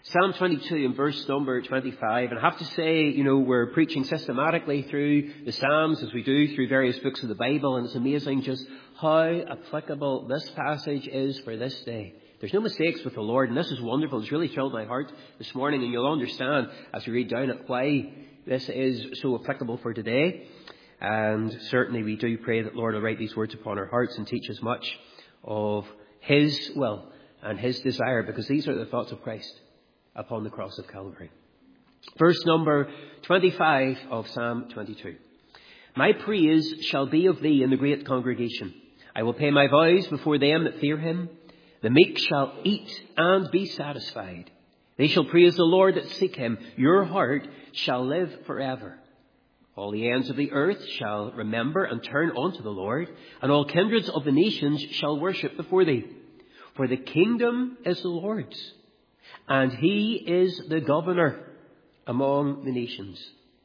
Psalm 22 and verse number 25. And I have to say, we're preaching systematically through the Psalms as we do through various books of the Bible. And it's amazing just how applicable this passage is for this day. There's no mistakes with the Lord. And this is wonderful. It's really filled my heart this morning. And you'll understand as we read down it why this is so applicable for today. And certainly we do pray that Lord will write these words upon our hearts and teach us much of His will and His desire, because these are the thoughts of Christ upon the cross of Calvary. Verse number 25 of Psalm 22. My praise shall be of thee in the great congregation. I will pay my vows before them that fear him. The meek shall eat and be satisfied. They shall praise the Lord that seek him. Your heart shall live forever. All the ends of the earth shall remember and turn unto the Lord, and all kindreds of the nations shall worship before thee. For the kingdom is the Lord's, and he is the governor among the nations.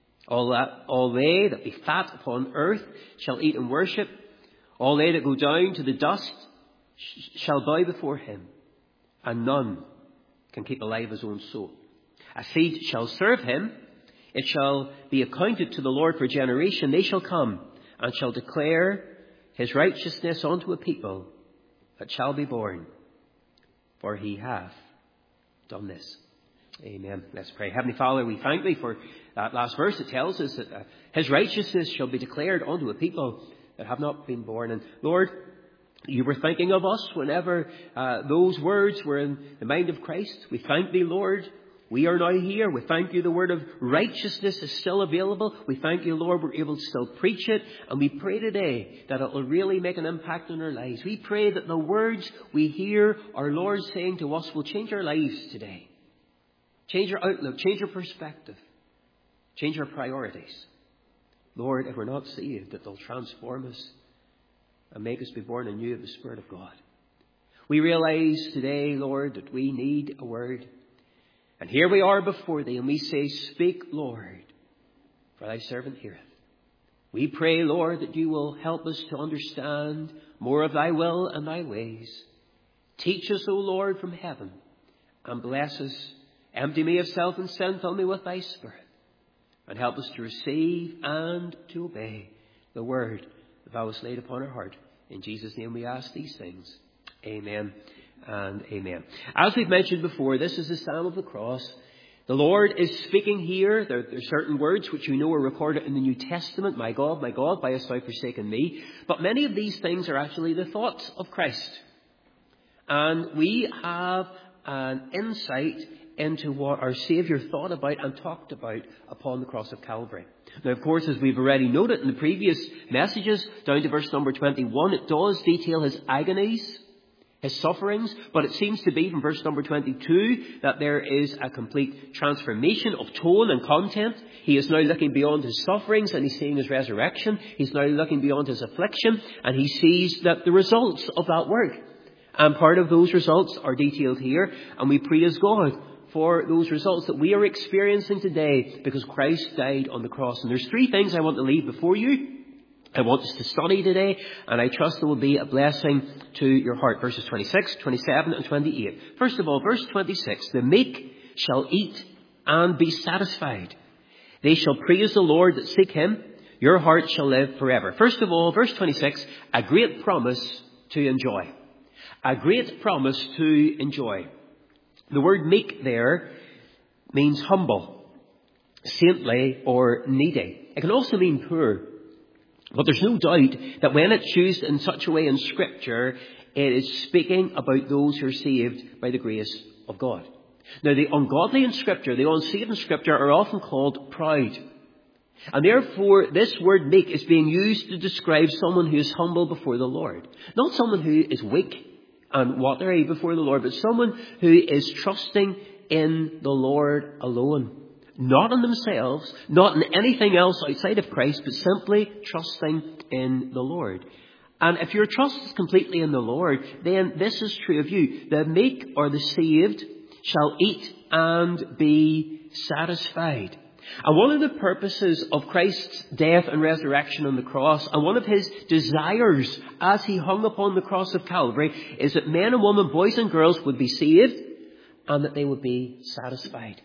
All they that be fat upon earth shall eat and worship. All they that go down to the dust shall bow before him, and none can keep alive his own soul. A seed shall serve him. It shall be accounted to the Lord for generation. They shall come and shall declare his righteousness unto a people that shall be born. For he hath done this. Amen. Let's pray. Heavenly Father, we thank thee for that last verse. It tells us that his righteousness shall be declared unto a people that have not been born. And Lord, you were thinking of us whenever those words were in the mind of Christ. We thank thee, Lord. We are now here. We thank you the word of righteousness is still available. We thank you, Lord, we're able to still preach it. And we pray today that it will really make an impact on our lives. We pray that the words we hear our Lord saying to us will change our lives today. Change our outlook, change our perspective, change our priorities. Lord, if we're not saved, that they'll transform us and make us be born anew of the Spirit of God. We realize today, Lord, that we need a word. And here we are before thee, and we say, speak, Lord, for thy servant heareth. We pray, Lord, that you will help us to understand more of thy will and thy ways. Teach us, O Lord, from heaven, and bless us. Empty me of self and sin, fill me with thy Spirit, and help us to receive and to obey the word that thou hast laid upon our heart. In Jesus' name we ask these things. Amen and amen. As we've mentioned before, this is the Psalm of the Cross. The Lord is speaking here. There are certain words which you know are recorded in the New Testament. My God, why hast thou forsaken me? But many of these things are actually the thoughts of Christ. And we have an insight into what our Saviour thought about and talked about upon the cross of Calvary. Now, of course, as we've already noted in the previous messages, down to verse number 21, it does detail his agonies, his sufferings, but it seems to be from verse number 22 that there is a complete transformation of tone and content. He is now looking beyond his sufferings and he's seeing his resurrection. He's now looking beyond his affliction and he sees that the results of that work. And part of those results are detailed here, and we praise God for those results that we are experiencing today because Christ died on the cross. And there's three things I want to leave before you. I want us to study today, and I trust there will be a blessing to your heart. Verses 26, 27 and 28. First of all, verse 26. The meek shall eat and be satisfied. They shall praise the Lord that seek him. Your heart shall live forever. First of all, verse 26, a great promise to enjoy. A great promise to enjoy. The word meek there means humble, saintly, or needy. It can also mean poor. But there's no doubt that when it's used in such a way in Scripture, it is speaking about those who are saved by the grace of God. Now, the ungodly in Scripture, the unsaved in Scripture, are often called proud. And therefore, this word meek is being used to describe someone who is humble before the Lord. Not someone who is weak and watery before the Lord, but someone who is trusting in the Lord alone. Not in themselves, not in anything else outside of Christ, but simply trusting in the Lord. And if your trust is completely in the Lord, then this is true of you. The meek or the saved shall eat and be satisfied. And one of the purposes of Christ's death and resurrection on the cross, and one of his desires as he hung upon the cross of Calvary, is that men and women, boys and girls, would be saved and that they would be satisfied.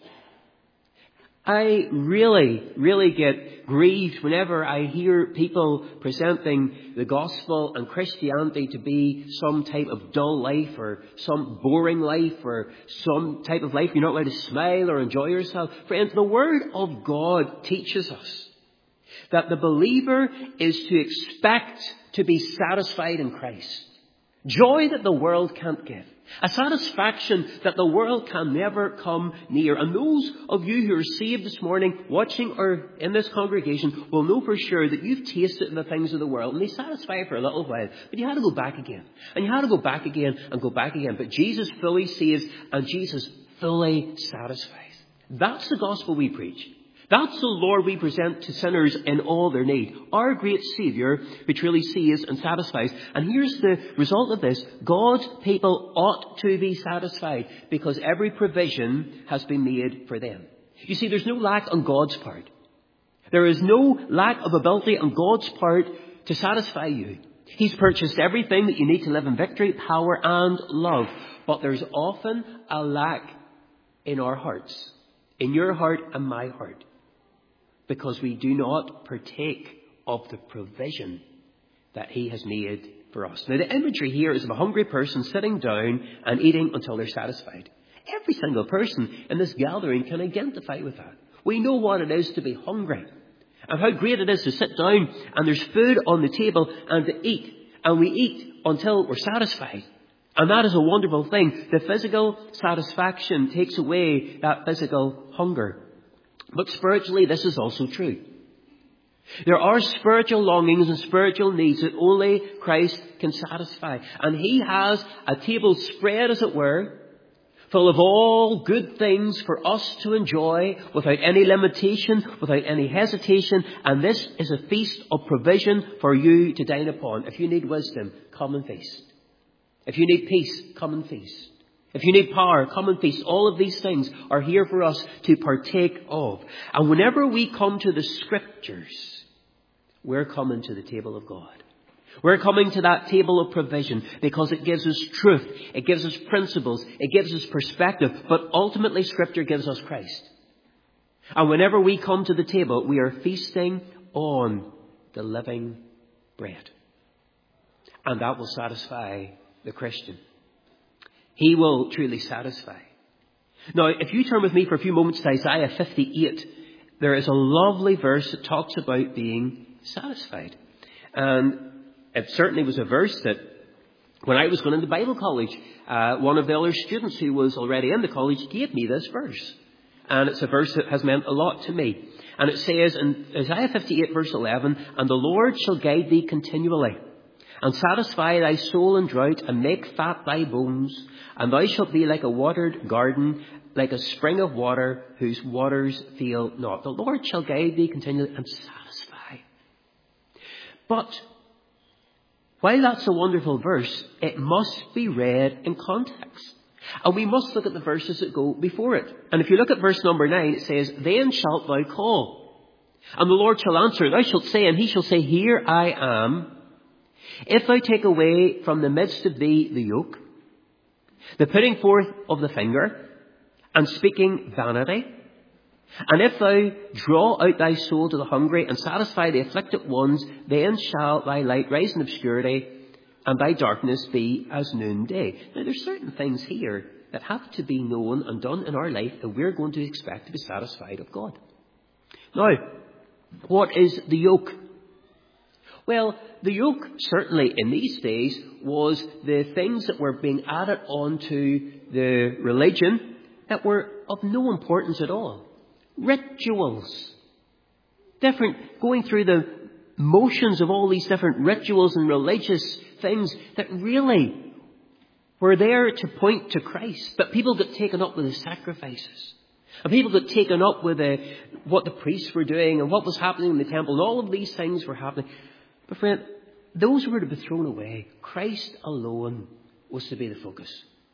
I really get grieved whenever I hear people presenting the gospel and Christianity to be some type of dull life or some boring life or some type of life you're not allowed to smile or enjoy yourself. Friends, the Word of God teaches us that the believer is to expect to be satisfied in Christ. Joy that the world can't give. A satisfaction that the world can never come near. And those of you who are saved this morning, watching or in this congregation, will know for sure that you've tasted the things of the world and they satisfy you for a little while. But you had to go back again. And you had to go back again and go back again. But Jesus fully saves and Jesus fully satisfies. That's the gospel we preach. That's the Lord we present to sinners in all their need. Our great Saviour who truly saves and satisfies. And here's the result of this. God's people ought to be satisfied because every provision has been made for them. You see, there's no lack on God's part. There is no lack of ability on God's part to satisfy you. He's purchased everything that you need to live in victory, power and love. But there's often a lack in our hearts. In your heart and my heart. Because we do not partake of the provision that He has made for us. Now, the imagery here is of a hungry person sitting down and eating until they're satisfied. Every single person in this gathering can identify with that. We know what it is to be hungry and how great it is to sit down and there's food on the table and to eat. And we eat until we're satisfied. And that is a wonderful thing. The physical satisfaction takes away that physical hunger. But spiritually, this is also true. There are spiritual longings and spiritual needs that only Christ can satisfy. And He has a table spread, as it were, full of all good things for us to enjoy without any limitation, without any hesitation. And this is a feast of provision for you to dine upon. If you need wisdom, come and feast. If you need peace, come and feast. If you need power, come and feast. All of these things are here for us to partake of. And whenever we come to the Scriptures, we're coming to the table of God. We're coming to that table of provision because it gives us truth. It gives us principles. It gives us perspective. But ultimately, Scripture gives us Christ. And whenever we come to the table, we are feasting on the living bread. And that will satisfy the Christian. He will truly satisfy. Now, if you turn with me for a few moments to Isaiah 58, there is a lovely verse that talks about being satisfied. And it certainly was a verse that when I was going into Bible college, one of the other students who was already in the college gave me this verse. And it's a verse that has meant a lot to me. And it says in Isaiah 58 verse 11, "And the Lord shall guide thee continually, and satisfy thy soul in drought, and make fat thy bones. And thou shalt be like a watered garden, like a spring of water, whose waters fail not." The Lord shall guide thee continually and satisfy. But while that's a wonderful verse, it must be read in context. And we must look at the verses that go before it. And if you look at verse number 9, it says, "Then shalt thou call, and the Lord shall answer. Thou shalt say, and He shall say, Here I am. If thou take away from the midst of thee the yoke, the putting forth of the finger, and speaking vanity, and if thou draw out thy soul to the hungry, and satisfy the afflicted ones, then shall thy light rise in obscurity, and thy darkness be as noonday." Now, there's certain things here that have to be known and done in our life if we're going to expect to be satisfied of God. Now, what is the yoke? Well, the yoke, certainly in these days, was the things that were being added onto the religion that were of no importance at all. Rituals. Going through the motions of all these different rituals and religious things that really were there to point to Christ. But people got taken up with the sacrifices. And people got taken up with what the priests were doing and what was happening in the temple. And all of these things were happening. But friend, those were to be thrown away. Christ alone was to be the focus.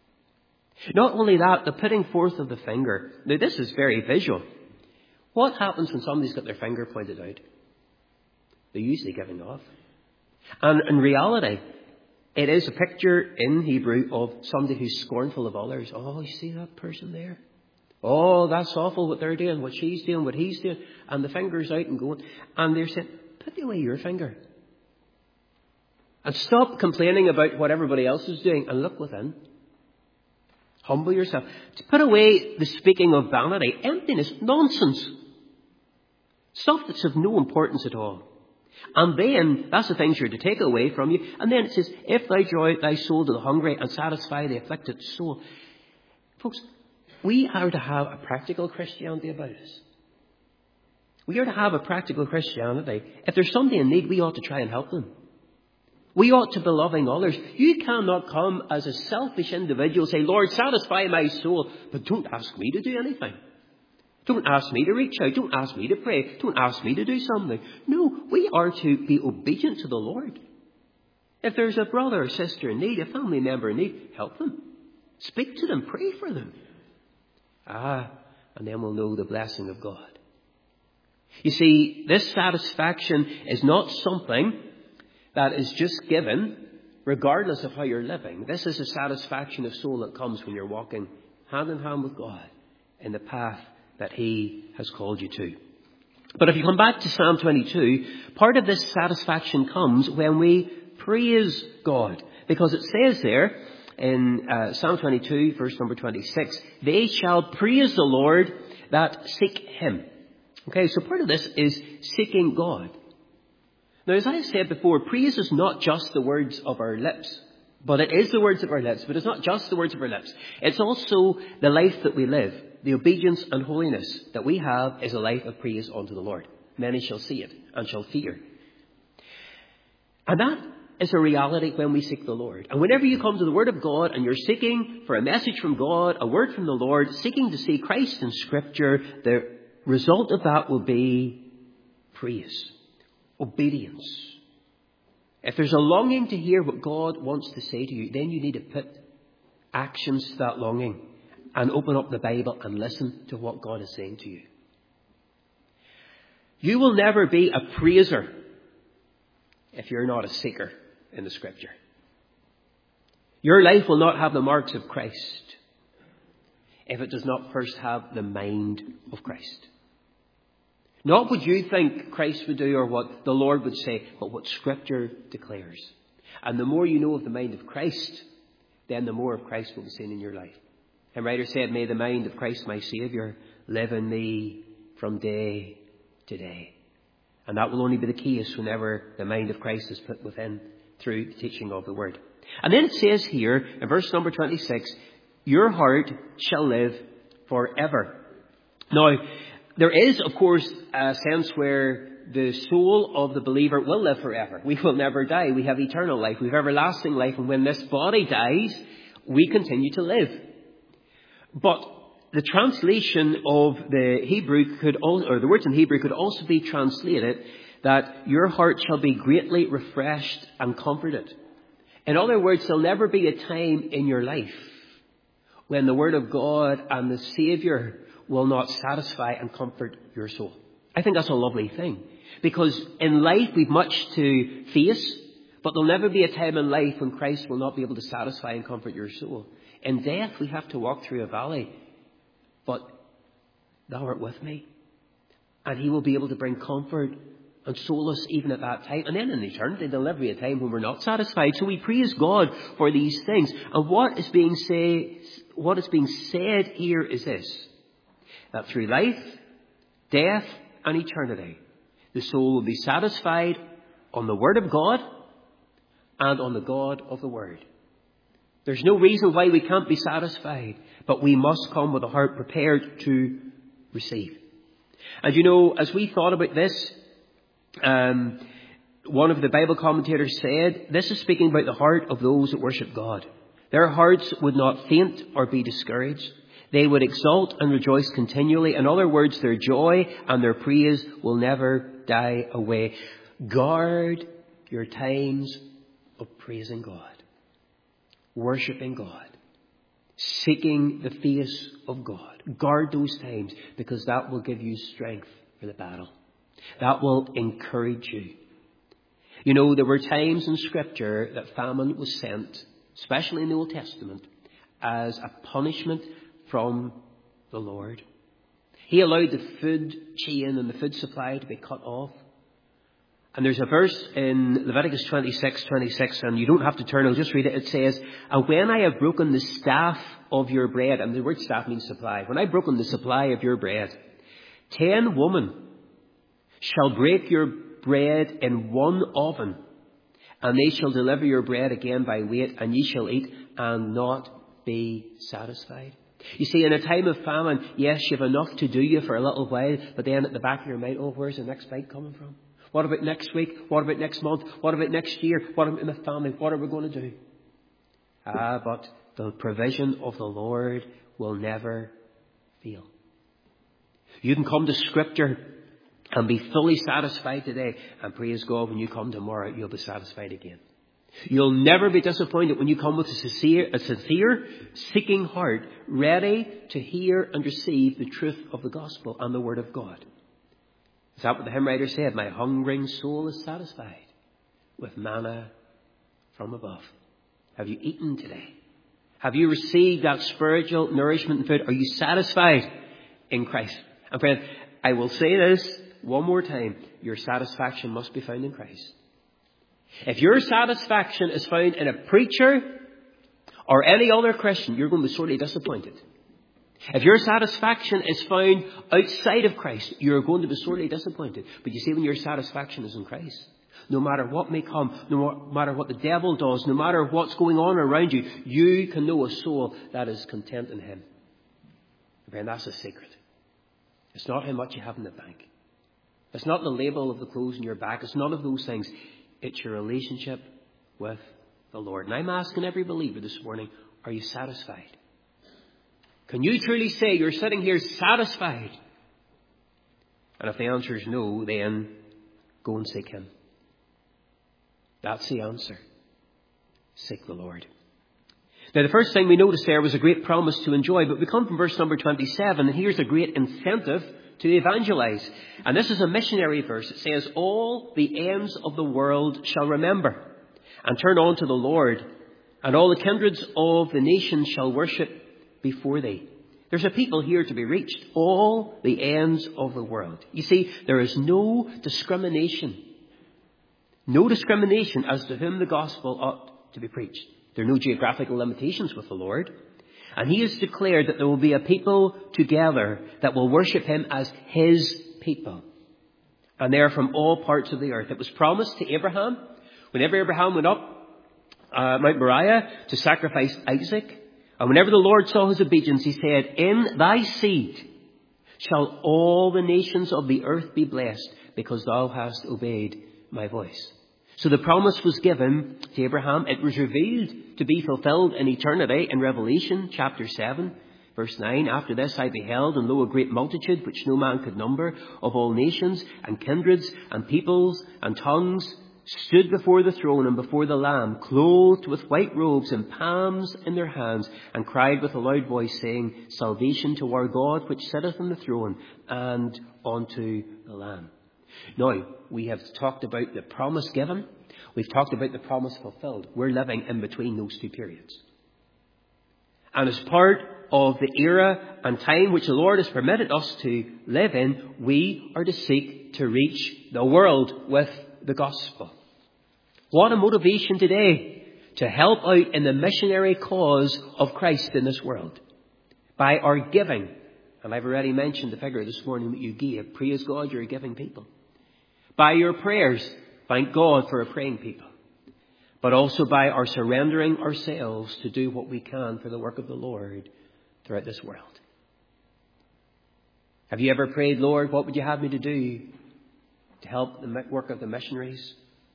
Not only that, the putting forth of the finger. Now, this is very visual. What happens when somebody's got their finger pointed out? They're usually giving off. And in reality, It is a picture in Hebrew of somebody who's scornful of others. Oh, you see that person there? Oh, that's awful what they're doing, what she's doing, what he's doing. And the finger's out and going. And they're saying, put away your finger. And stop complaining about what everybody else is doing and look within. Humble yourself. To put away the speaking of vanity, emptiness, nonsense. Stuff that's of no importance at all. And then, that's the things you're to take away from you. And then it says, if thou draw out thy soul to the hungry and satisfy the afflicted soul. Folks, we are to have a practical Christianity about us. We are to have a practical Christianity. If there's somebody in need, we ought to try and help them. We ought to be loving others. You cannot come as a selfish individual say, Lord, satisfy my soul, but don't ask me to do anything. Don't ask me to reach out. Don't ask me to pray. Don't ask me to do something. No, we are to be obedient to the Lord. If there's a brother or sister in need, a family member in need, help them. Speak to them. Pray for them. And then we'll know the blessing of God. You see, this satisfaction is not something that is just given regardless of how you're living. This is a satisfaction of soul that comes when you're walking hand in hand with God in the path that He has called you to. But if you come back to Psalm 22, part of this satisfaction comes when we praise God. Because it says there in Psalm 22, verse number 26, they shall praise the Lord that seek Him. Okay, so part of this is seeking God. Now, as I said before, praise is not just the words of our lips. But it is the words of our lips. But it's not just the words of our lips. It's also the life that we live. The obedience and holiness that we have is a life of praise unto the Lord. Many shall see it and shall fear. And that is a reality when we seek the Lord. And whenever you come to the Word of God and you're seeking for a message from God, a word from the Lord, seeking to see Christ in Scripture, the result of that will be praise, obedience. If there's a longing to hear what God wants to say to you, then you need to put actions to that longing and open up the Bible and listen to what God is saying to you. You will never be a praiser if you're not a seeker in the Scripture. Your life will not have the marks of Christ if it does not first have the mind of Christ. Not what you think Christ would do or what the Lord would say, but what Scripture declares. And the more you know of the mind of Christ, then the more of Christ will be seen in your life. And writer said, may the mind of Christ my Saviour live in me from day to day. And that will only be the case whenever the mind of Christ is put within through the teaching of the Word. And then it says here in verse number 26, your heart shall live forever. Now, there is, of course, a sense where the soul of the believer will live forever. We will never die. We have eternal life. We have everlasting life. And when this body dies, we continue to live. But the translation of the Hebrew could also, or the words in Hebrew could also be translated that your heart shall be greatly refreshed and comforted. In other words, there'll never be a time in your life when the Word of God and the Saviour will not satisfy and comfort your soul. I think that's a lovely thing. Because in life we've much to face, but there'll never be a time in life when Christ will not be able to satisfy and comfort your soul. In death we have to walk through a valley, but thou art with me. And He will be able to bring comfort and solace even at that time. And then in eternity there'll never be a time when we're not satisfied. So we praise God for these things. And what is being said here is this, that through life, death and eternity, the soul will be satisfied on the Word of God and on the God of the Word. There's no reason why we can't be satisfied, but we must come with a heart prepared to receive. And you know, as we thought about this, one of the Bible commentators said, this is speaking about the heart of those that worship God. Their hearts would not faint or be discouraged. They would exult and rejoice continually. In other words, their joy and their praise will never die away. Guard your times of praising God, worshipping God, seeking the face of God. Guard those times, because that will give you strength for the battle. That will encourage you. You know, there were times in Scripture that famine was sent, especially in the Old Testament, as a punishment from the Lord. He allowed the food chain and the food supply to be cut off. And there's a verse in Leviticus 26:26, and you don't have to turn, I'll just read it. It says, "And when I have broken the staff of your bread," and the word staff means supply, "when I've broken the supply of your bread, 10 women shall break your bread in one oven, and they shall deliver your bread again by weight, and ye shall eat and not be satisfied." You see, in a time of famine, yes, you've enough to do you for a little while, but then at the back of your mind, oh, where's the next bite coming from? What about next week? What about next month? What about next year? What about my family? What are we going to do? But the provision of the Lord will never fail. You can come to Scripture and be fully satisfied today, and praise God, when you come tomorrow, you'll be satisfied again. You'll never be disappointed when you come with a sincere, seeking heart, ready to hear and receive the truth of the gospel and the word of God. Is that what the hymn writer said? "My hungering soul is satisfied with manna from above." Have you eaten today? Have you received that spiritual nourishment and food? Are you satisfied in Christ? And friend, I will say this one more time. Your satisfaction must be found in Christ. If your satisfaction is found in a preacher or any other Christian, you're going to be sorely disappointed. If your satisfaction is found outside of Christ, you're going to be sorely disappointed. But you see, when your satisfaction is in Christ, no matter what may come, no matter what the devil does, no matter what's going on around you, you can know a soul that is content in Him. And that's the secret. It's not how much you have in the bank. It's not the label of the clothes on your back. It's none of those things. It's your relationship with the Lord. And I'm asking every believer this morning, are you satisfied? Can you truly say you're sitting here satisfied? And if the answer is no, then go and seek Him. That's the answer. Seek the Lord. Now, the first thing we noticed there was a great promise to enjoy, but we come from verse number 27, and here's a great incentive to evangelize. And this is a missionary verse. It says, "All the ends of the world shall remember and turn on to the Lord, and all the kindreds of the nations shall worship before thee." There's a people here to be reached. All the ends of the world. You see, there is no discrimination. No discrimination as to whom the gospel ought to be preached. There are no geographical limitations with the Lord. And He has declared that there will be a people together that will worship Him as His people. And they are from all parts of the earth. It was promised to Abraham. Whenever Abraham went up Mount Moriah to sacrifice Isaac, and whenever the Lord saw his obedience, He said, "In thy seed shall all the nations of the earth be blessed, because thou hast obeyed my voice." So the promise was given to Abraham. It was revealed to be fulfilled in eternity in Revelation chapter 7, verse 9. "After this I beheld, and lo, a great multitude, which no man could number, of all nations and kindreds and peoples and tongues, stood before the throne and before the Lamb, clothed with white robes and palms in their hands, and cried with a loud voice, saying, Salvation to our God, which sitteth on the throne, and unto the Lamb." Now, we have talked about the promise given. We've talked about the promise fulfilled. We're living in between those two periods. And as part of the era and time which the Lord has permitted us to live in, we are to seek to reach the world with the gospel. What a motivation today to help out in the missionary cause of Christ in this world. By our giving. And I've already mentioned the figure this morning that you gave. Praise God, you're a giving people. By your prayers, thank God for a praying people. But also by our surrendering ourselves to do what we can for the work of the Lord throughout this world. Have you ever prayed, Lord, what would you have me to do to help the work of the missionaries?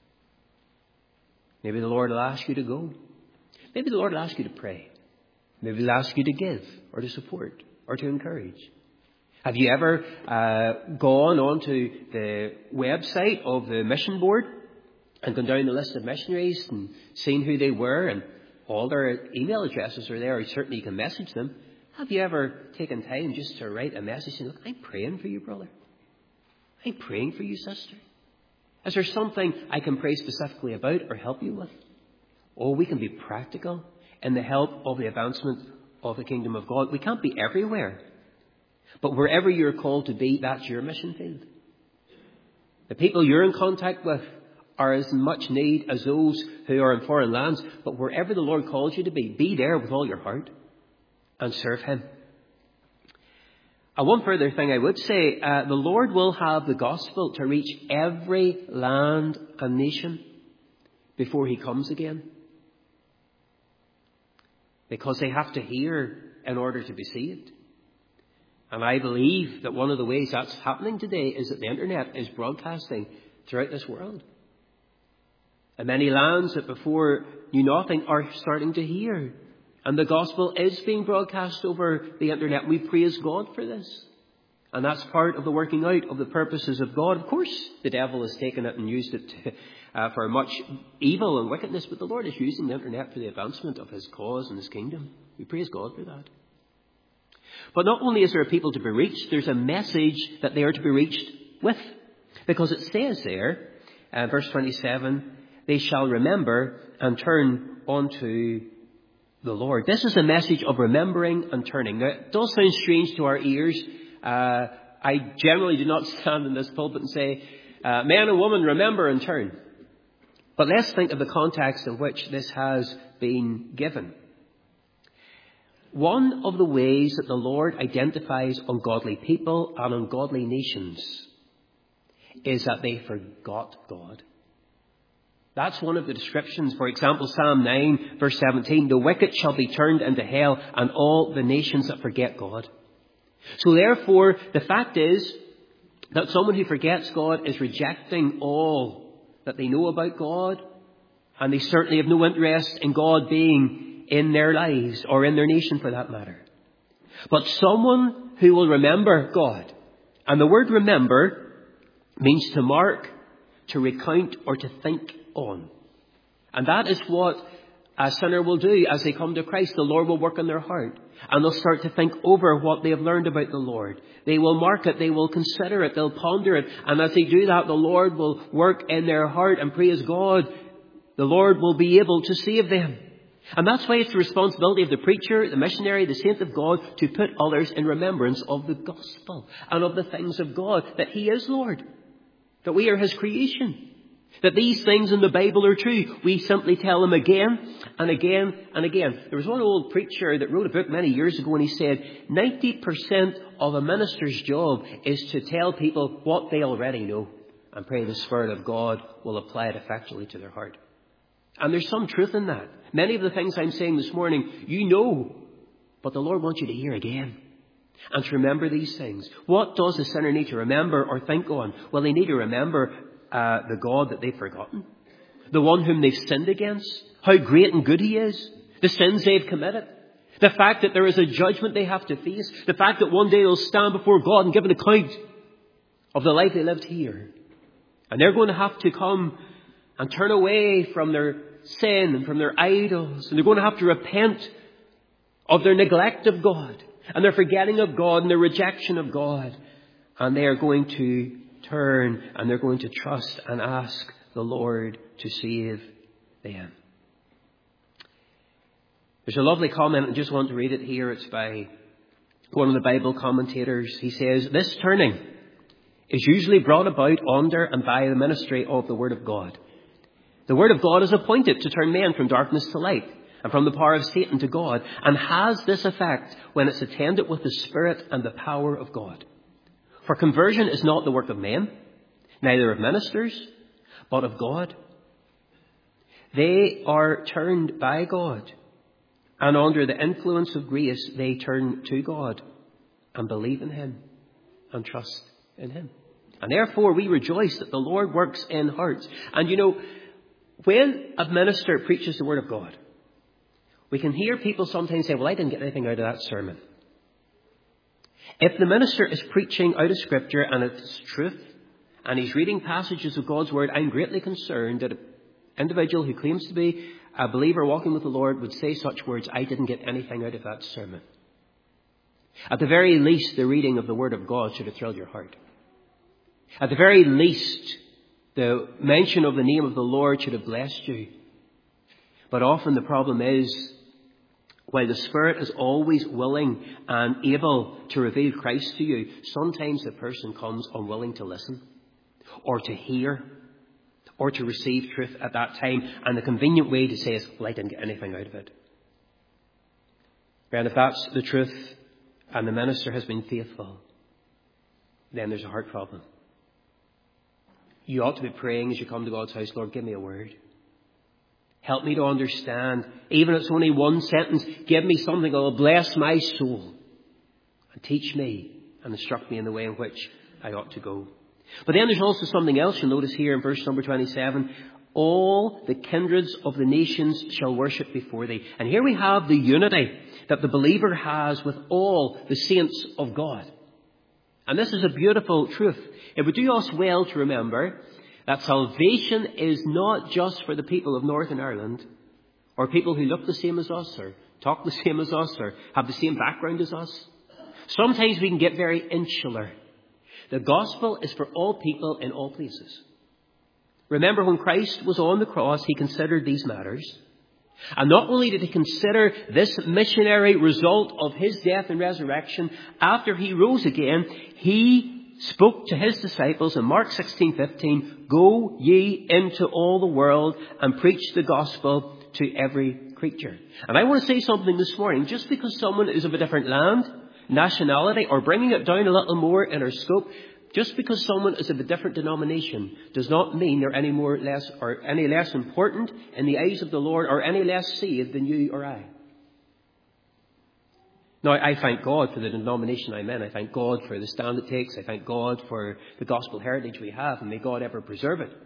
Maybe the Lord will ask you to go. Maybe the Lord will ask you to pray. Maybe He'll ask you to give or to support or to encourage. Have you ever gone onto the website of the mission board and gone down the list of missionaries and seen who they were, and all their email addresses are there, or certainly you can message them? Have you ever taken time just to write a message saying, look, I'm praying for you, brother. I'm praying for you, sister. Is there something I can pray specifically about or help you with? Oh, we can be practical in the help of the advancement of the kingdom of God. We can't be everywhere. But wherever you're called to be, that's your mission field. The people you're in contact with are as much need as those who are in foreign lands. But wherever the Lord calls you to be there with all your heart and serve Him. One further thing I would say, the Lord will have the gospel to reach every land and nation before He comes again. Because they have to hear in order to be saved. And I believe that one of the ways that's happening today is that the internet is broadcasting throughout this world. And many lands that before knew nothing are starting to hear. And the gospel is being broadcast over the internet. We praise God for this. And that's part of the working out of the purposes of God. Of course, the devil has taken it and used it for much evil and wickedness, but the Lord is using the internet for the advancement of His cause and His kingdom. We praise God for that. But not only is there a people to be reached, there's a message that they are to be reached with. Because it says there, verse 27, they shall remember and turn unto the Lord. This is a message of remembering and turning. Now, it does sound strange to our ears. I generally do not stand in this pulpit and say, man and woman, remember and turn. But let's think of the context in which this has been given. One of the ways that the Lord identifies ungodly people and ungodly nations is that they forgot God. That's one of the descriptions. For example, Psalm 9, verse 17, the wicked shall be turned into hell and all the nations that forget God. So therefore, the fact is that someone who forgets God is rejecting all that they know about God, and they certainly have no interest in God being in their lives or in their nation for that matter. But someone who will remember God, and the word remember means to mark, to recount, or to think on. And that is what a sinner will do as they come to Christ. The Lord will work in their heart, and they'll start to think over what they have learned about the Lord. They will mark it, they will consider it, they'll ponder it, and as they do that, the Lord will work in their heart, and praise God, the Lord will be able to save them. And that's why it's the responsibility of the preacher, the missionary, the saint of God to put others in remembrance of the gospel and of the things of God, that He is Lord, that we are His creation, that these things in the Bible are true. We simply tell them again and again and again. There was one old preacher that wrote a book many years ago, and he said 90% of a minister's job is to tell people what they already know, and pray the Spirit of God will apply it effectually to their heart. And there's some truth in that. Many of the things I'm saying this morning, you know, but the Lord wants you to hear again and to remember these things. What does a sinner need to remember or think on? Well, they need to remember the God that they've forgotten, the one whom they've sinned against, how great and good He is, the sins they've committed, the fact that there is a judgment they have to face, the fact that one day they'll stand before God and give an account of the life they lived here. And they're going to have to come and turn away from their sin and from their idols. And they're going to have to repent of their neglect of God and their forgetting of God and their rejection of God. And they are going to turn and they're going to trust and ask the Lord to save them. There's a lovely comment. I just want to read it here. It's by one of the Bible commentators. He says, this turning is usually brought about under and by the ministry of the Word of God. The Word of God is appointed to turn men from darkness to light and from the power of Satan to God, and has this effect when it's attended with the Spirit and the power of God. For conversion is not the work of men, neither of ministers, but of God. They are turned by God, and under the influence of grace they turn to God and believe in Him and trust in Him. And therefore we rejoice that the Lord works in hearts. And you know, when a minister preaches the Word of God, we can hear people sometimes say, well, I didn't get anything out of that sermon. If the minister is preaching out of Scripture and it's truth, and he's reading passages of God's Word, I'm greatly concerned that an individual who claims to be a believer walking with the Lord would say such words, I didn't get anything out of that sermon. At the very least, the reading of the Word of God should have thrilled your heart. At the very least, The mention of the name of the Lord should have blessed you. But often the problem is, while the Spirit is always willing and able to reveal Christ to you, sometimes the person comes unwilling to listen or to hear or to receive truth at that time. And the convenient way to say is, well, I didn't get anything out of it. And if that's the truth and the minister has been faithful, then there's a heart problem. You ought to be praying as you come to God's house, Lord, give me a word. Help me to understand. Even if it's only one sentence, give me something that will bless my soul and teach me and instruct me in the way in which I ought to go. But then there's also something else you'll notice here in verse number 27. All the kindreds of the nations shall worship before thee. And here we have the unity that the believer has with all the saints of God. And this is a beautiful truth. It would do us well to remember that salvation is not just for the people of Northern Ireland or people who look the same as us or talk the same as us or have the same background as us. Sometimes we can get very insular. The gospel is for all people in all places. Remember, when Christ was on the cross, he considered these matters. And not only did he consider this missionary result of his death and resurrection, after he rose again, he spoke to his disciples in Mark 16:15, go ye into all the world and preach the gospel to every creature. And I want to say something this morning. Just because someone is of a different land, nationality, or bringing it down a little more in our scope, just because someone is of a different denomination does not mean they're any less important in the eyes of the Lord or any less saved than you or I. Now, I thank God for the denomination I'm in. I thank God for the stand it takes. I thank God for the gospel heritage we have, and may God ever preserve it.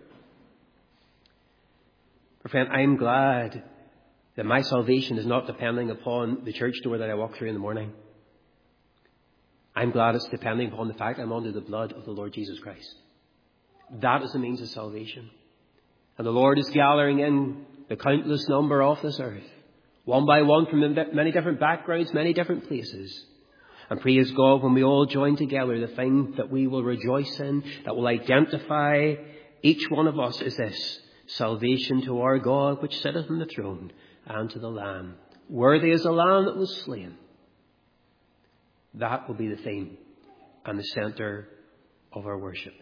But friend, I'm glad that my salvation is not depending upon the church door that I walk through in the morning. I'm glad it's depending upon the fact I'm under the blood of the Lord Jesus Christ. That is the means of salvation. And the Lord is gathering in the countless number of this earth, one by one, from many different backgrounds, many different places. And praise God, when we all join together, the thing that we will rejoice in, that will identify each one of us, is this: salvation to our God which sitteth on the throne, and to the Lamb. Worthy is the Lamb that was slain. That will be the theme and the centre of our worship.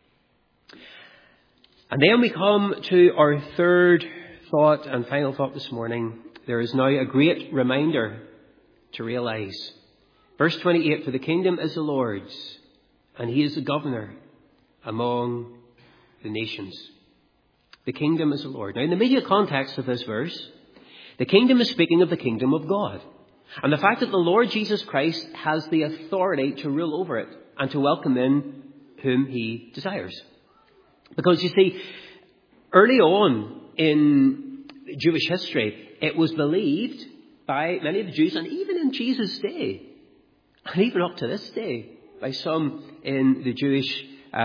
And then we come to our third thought and final thought this morning. There is now a great reminder to realise. Verse 28, for the kingdom is the Lord's, and he is the governor among the nations. The kingdom is the Lord. Now, in the immediate context of this verse, the kingdom is speaking of the kingdom of God. And the fact that the Lord Jesus Christ has the authority to rule over it and to welcome in whom he desires. Because you see, early on in Jewish history, it was believed by many of the Jews, and even in Jesus' day, and even up to this day, by some in the Jewish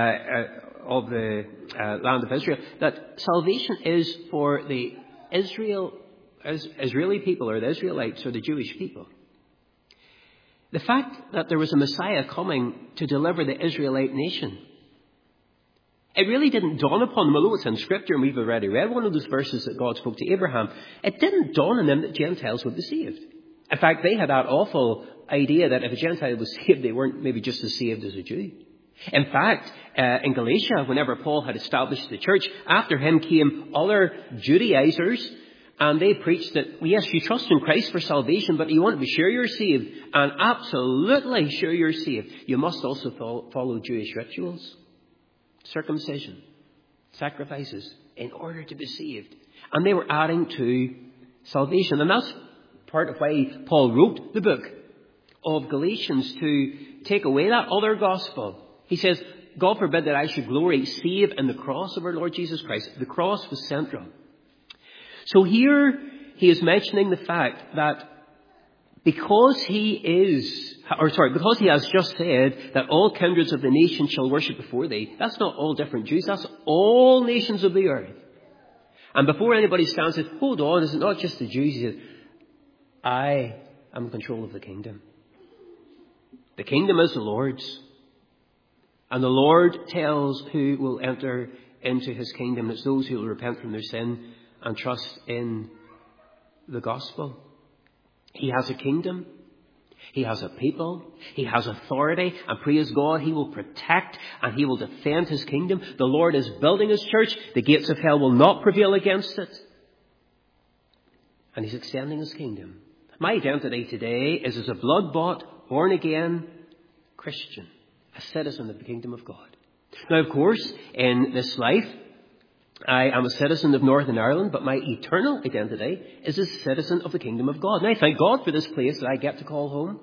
of the land of Israel, that salvation is for the Israeli people, or the Israelites, or the Jewish people. The fact that there was a Messiah coming to deliver the Israelite nation, it really didn't dawn upon them, although it's in Scripture and we've already read one of those verses that God spoke to Abraham. It didn't dawn on them that Gentiles would be saved. In fact, they had that awful idea that if a Gentile was saved, they weren't maybe just as saved as a Jew. In fact, in Galatia, whenever Paul had established the church, after him came other Judaizers, and they preached that, well, yes, you trust in Christ for salvation, but you want to be sure you're saved, and absolutely sure you're saved, you must also follow Jewish rituals, circumcision, sacrifices, in order to be saved. And they were adding to salvation. And that's part of why Paul wrote the book of Galatians, to take away that other gospel. He says, God forbid that I should glory save in the cross of our Lord Jesus Christ. The cross was central. So here he is mentioning the fact that because he has just said that all kindreds of the nations shall worship before thee, that's not all different Jews, that's all nations of the earth. And before anybody stands and says, hold on, is it not just the Jews? He says, I am in control of the kingdom. The kingdom is the Lord's. And the Lord tells who will enter into his kingdom. It's those who will repent from their sin and trust in the gospel. He has a kingdom. He has a people. He has authority. And praise God, he will protect and he will defend his kingdom. The Lord is building his church. The gates of hell will not prevail against it. And he's extending his kingdom. My identity today is as a blood-bought, born-again Christian, a citizen of the kingdom of God. Now, of course, in this life, I am a citizen of Northern Ireland, but my eternal identity is a citizen of the kingdom of God. And I thank God for this place that I get to call home.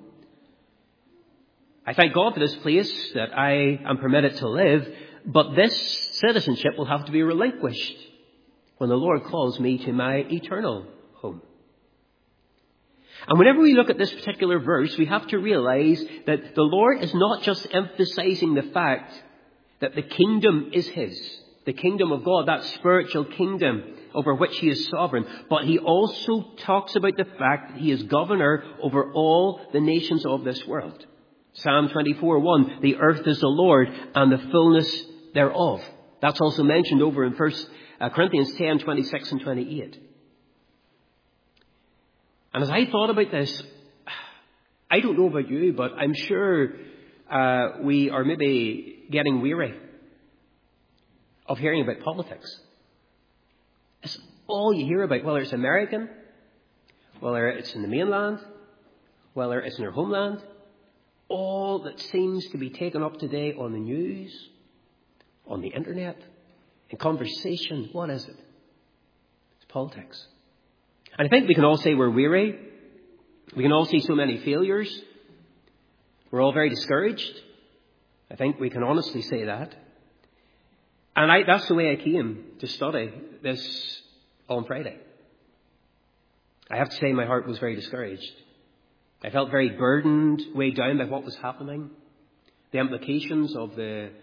I thank God for this place that I am permitted to live, but this citizenship will have to be relinquished when the Lord calls me to my eternal home. And whenever we look at this particular verse, we have to realize that the Lord is not just emphasizing the fact that the kingdom is his, the kingdom of God, that spiritual kingdom over which he is sovereign, but he also talks about the fact that he is governor over all the nations of this world. Psalm 24:1, the earth is the Lord and the fullness thereof. That's also mentioned over in 1 Corinthians 10:26 and 28. And as I thought about this, I don't know about you, but I'm sure we are maybe getting weary of hearing about politics. It's all you hear about, whether it's American, whether it's in the mainland, whether it's in our homeland. All that seems to be taken up today on the news, on the internet, in conversation, what is it? It's politics. And I think we can all say we're weary. We can all see so many failures. We're all very discouraged. I think we can honestly say that. And that's the way I came to study this on Friday. I have to say my heart was very discouraged. I felt very burdened, weighed down by what was happening, the implications of the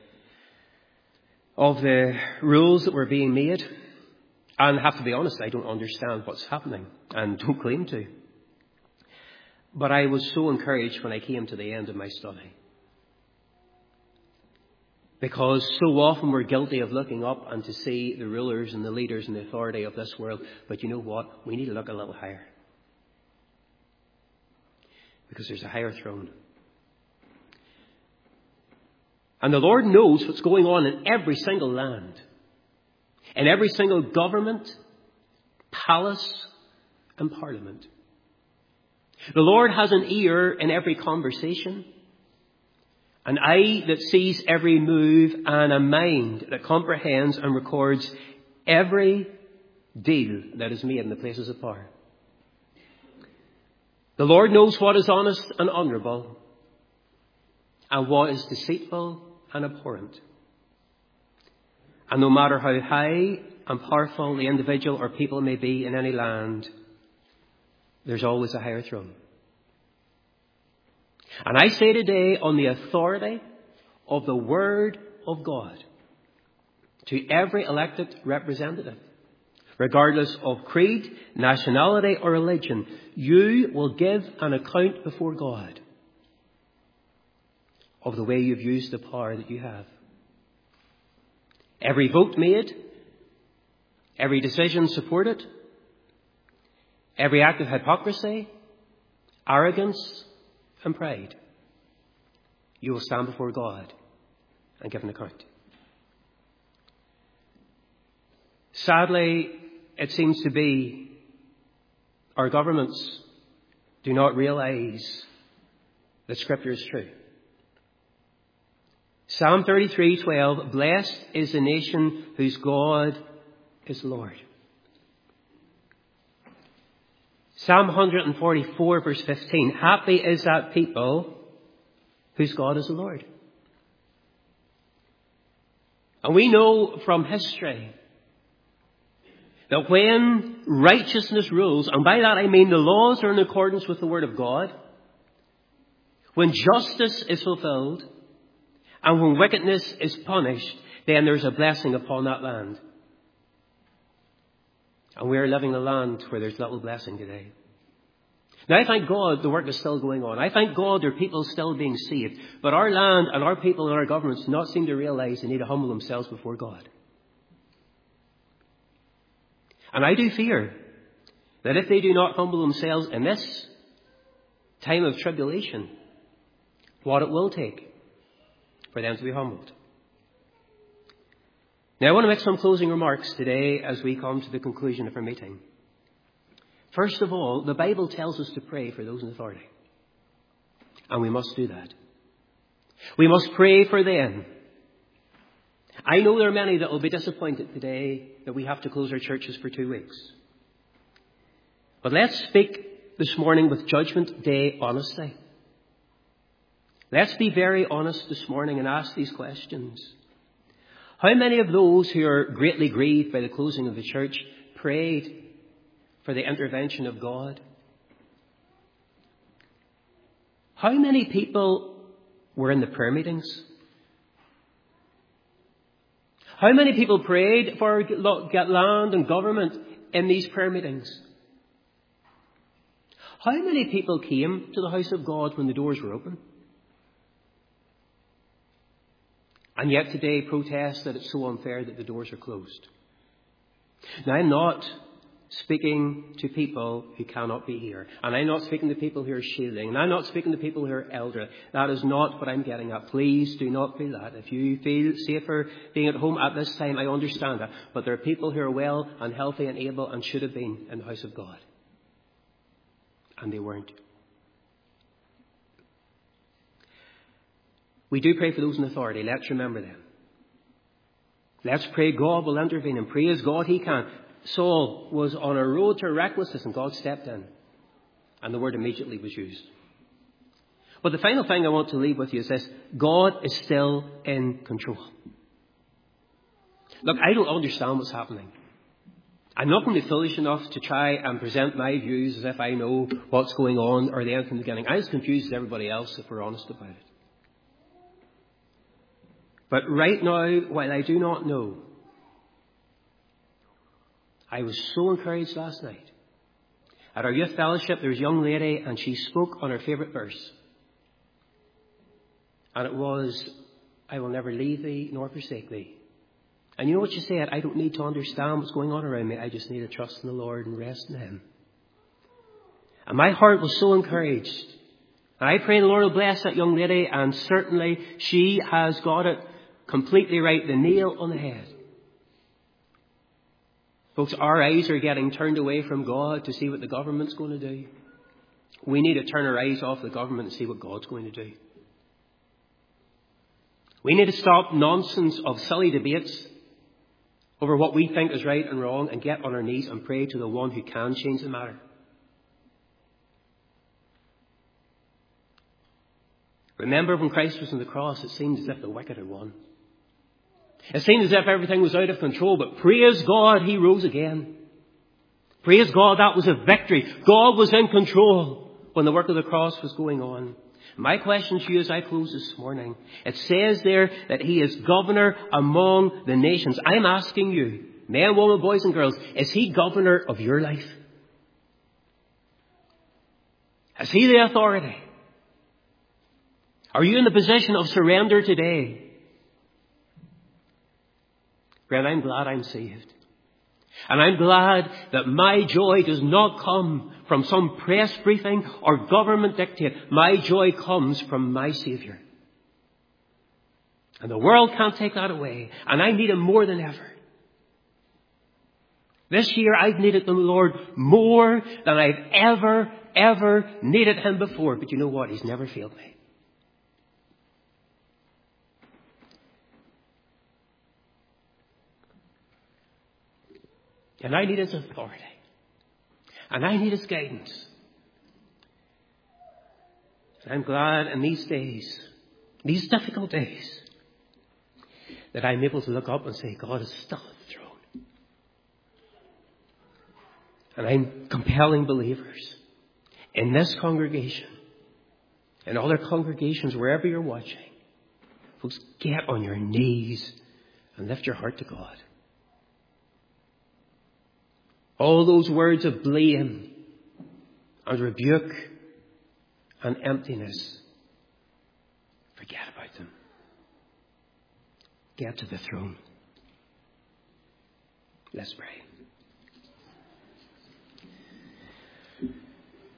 rules that were being made. And I have to be honest, I don't understand what's happening and don't claim to. But I was so encouraged when I came to the end of my study. Because so often we're guilty of looking up and to see the rulers and the leaders and the authority of this world. But you know what? We need to look a little higher. Because there's a higher throne. And the Lord knows what's going on in every single land. In every single government, palace and parliament. The Lord has an ear in every conversation, an eye that sees every move, and a mind that comprehends and records every deal that is made in the places of power. The Lord knows what is honest and honourable, and what is deceitful and abhorrent. And no matter how high and powerful the individual or people may be in any land, there's always a higher throne. And I say today, on the authority of the Word of God, to every elected representative, regardless of creed, nationality or religion, you will give an account before God of the way you've used the power that you have. Every vote made, every decision supported, every act of hypocrisy, arrogance and pride, you will stand before God and give an account. Sadly, it seems to be our governments do not realize that Scripture is true. Psalm 33:12, blessed is the nation whose God is Lord. Psalm 144 verse 15, happy is that people whose God is the Lord. And we know from history that when righteousness rules, and by that I mean the laws are in accordance with the Word of God, when justice is fulfilled, and when wickedness is punished, then there's a blessing upon that land. And we are living in a land where there's little blessing today. Now I thank God the work is still going on. I thank God there are people still being saved. But our land and our people and our governments do not seem to realize they need to humble themselves before God. And I do fear that if they do not humble themselves in this time of tribulation, what it will take for them to be humbled. Now, I want to make some closing remarks today as we come to the conclusion of our meeting. First of all, the Bible tells us to pray for those in authority. And we must do that. We must pray for them. I know there are many that will be disappointed today that we have to close our churches for 2 weeks. But let's speak this morning with Judgment Day honesty. Let's be very honest this morning and ask these questions. How many of those who are greatly grieved by the closing of the church prayed for the intervention of God? How many people were in the prayer meetings? How many people prayed for get land and government in these prayer meetings? How many people came to the house of God when the doors were open? And yet today protest that it's so unfair that the doors are closed. Now, I'm not speaking to people who cannot be here. And I'm not speaking to people who are shielding. And I'm not speaking to people who are elderly. That is not what I'm getting at. Please do not feel that. If you feel safer being at home at this time, I understand that. But there are people who are well and healthy and able and should have been in the house of God. And they weren't. We do pray for those in authority. Let's remember them. Let's pray God will intervene, and praise God He can. Saul was on a road to recklessness and God stepped in. And the word immediately was used. But the final thing I want to leave with you is this. God is still in control. Look, I don't understand what's happening. I'm not going to be foolish enough to try and present my views as if I know what's going on or the end from the beginning. I'm as confused as everybody else if we're honest about it. But right now, while I do not know, I was so encouraged last night. At our youth fellowship, there was a young lady and she spoke on her favourite verse. And it was, I will never leave thee nor forsake thee. And you know what she said? I don't need to understand what's going on around me. I just need to trust in the Lord and rest in Him. And my heart was so encouraged. And I pray the Lord will bless that young lady, and certainly she has got it completely right, the nail on the head. Folks, our eyes are getting turned away from God to see what the government's going to do. We need to turn our eyes off the government and see what God's going to do. We need to stop nonsense of silly debates over what we think is right and wrong and get on our knees and pray to the one who can change the matter. Remember when Christ was on the cross, it seemed as if the wicked had won. It seemed as if everything was out of control, but praise God, He rose again. Praise God, that was a victory. God was in control when the work of the cross was going on. My question to you as I close this morning, it says there that He is governor among the nations. I'm asking you, men, women, boys and girls, is He governor of your life? Is He the authority? Are you in the position of surrender today? Friend, I'm glad I'm saved. And I'm glad that my joy does not come from some press briefing or government dictate. My joy comes from my Saviour. And the world can't take that away. And I need Him more than ever. This year I've needed the Lord more than I've ever needed Him before. But you know what? He's never failed me. And I need His authority. And I need His guidance. And I'm glad in these days, these difficult days, that I'm able to look up and say, God is still on the throne. And I'm compelling believers in this congregation, and other congregations, wherever you're watching. Folks, get on your knees and lift your heart to God. All those words of blame and rebuke and emptiness, forget about them. Get to the throne. Let's pray.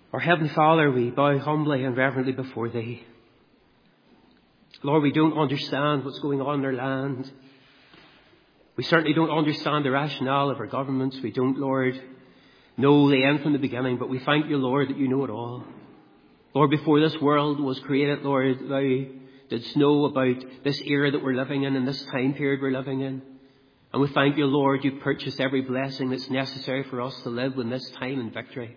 Our Heavenly Father, we bow humbly and reverently before Thee. Lord, we don't understand what's going on in our land. We certainly don't understand the rationale of our governments. We don't, Lord, know the end from the beginning, but we thank You, Lord, that You know it all. Lord, before this world was created, Lord, Thou didst know about this era that we're living in and this time period we're living in. And we thank You, Lord, You purchased every blessing that's necessary for us to live in this time in victory.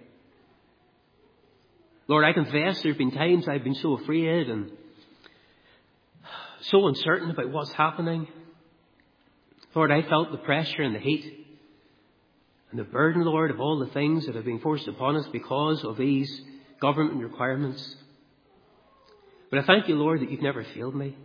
Lord, I confess there have been times I've been so afraid and so uncertain about what's happening. Lord, I felt the pressure and the heat and the burden, Lord, of all the things that have been forced upon us because of these government requirements. But I thank You, Lord, that You've never failed me.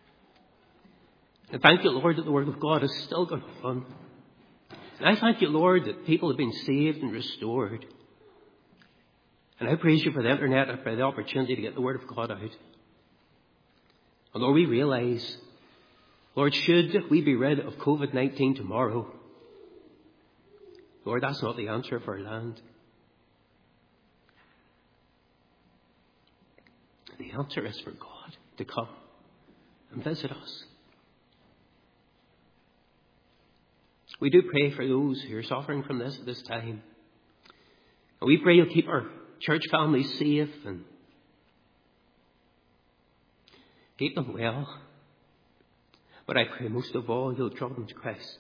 I thank You, Lord, that the Word of God is still going on. And I thank You, Lord, that people have been saved and restored. And I praise You for the internet and for the opportunity to get the Word of God out. And Lord, we realise, Lord, should we be rid of COVID-19 tomorrow, Lord, that's not the answer for our land. The answer is for God to come and visit us. We do pray for those who are suffering from this at this time. And we pray You'll keep our church families safe and keep them well. But I pray most of all You'll draw them to Christ.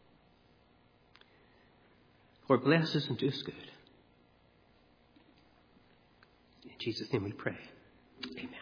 Lord, bless us and do us good. In Jesus' name we pray. Amen.